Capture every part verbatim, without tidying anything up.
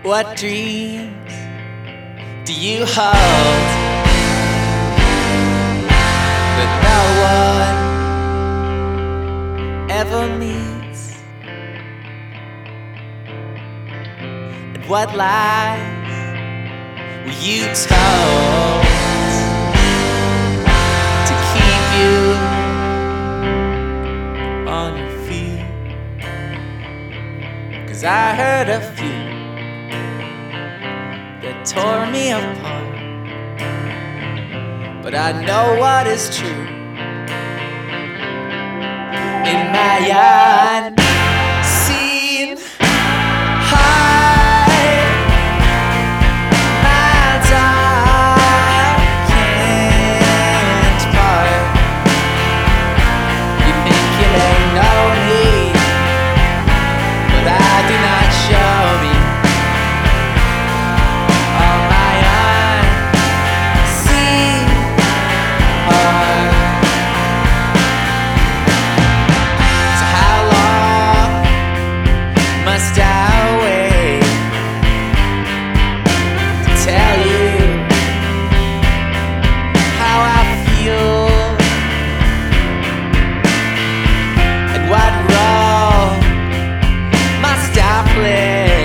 What dreams do you hold that no one ever meets? And what lies were you told to keep you on your feet? 'Cause I heard a few that tore me apart, but I know what is true. In my unseen heart, my dark can't part. You think you may know me, but I do not show me. Must I wait to tell you how I feel and what role must I play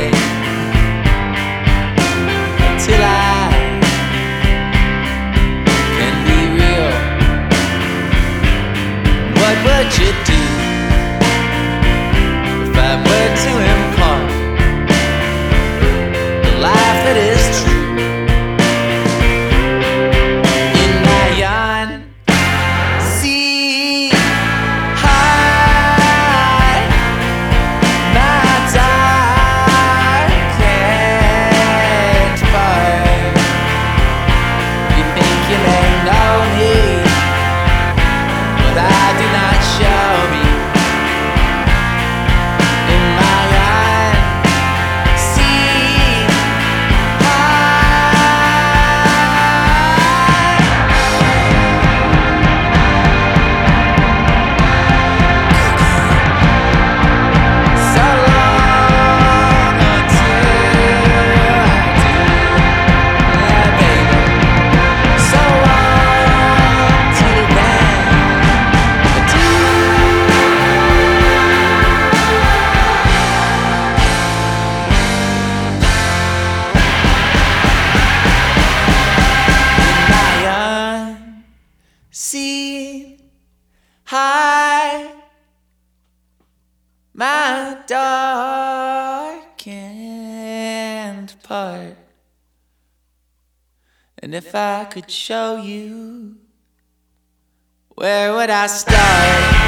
until I can be real? What would you do if I were to impart the life that is true? In my unseen heart, my dark can't part. You think you may know me, but I do not show me. See high, my dark can't part. And if I could show you, where would I start?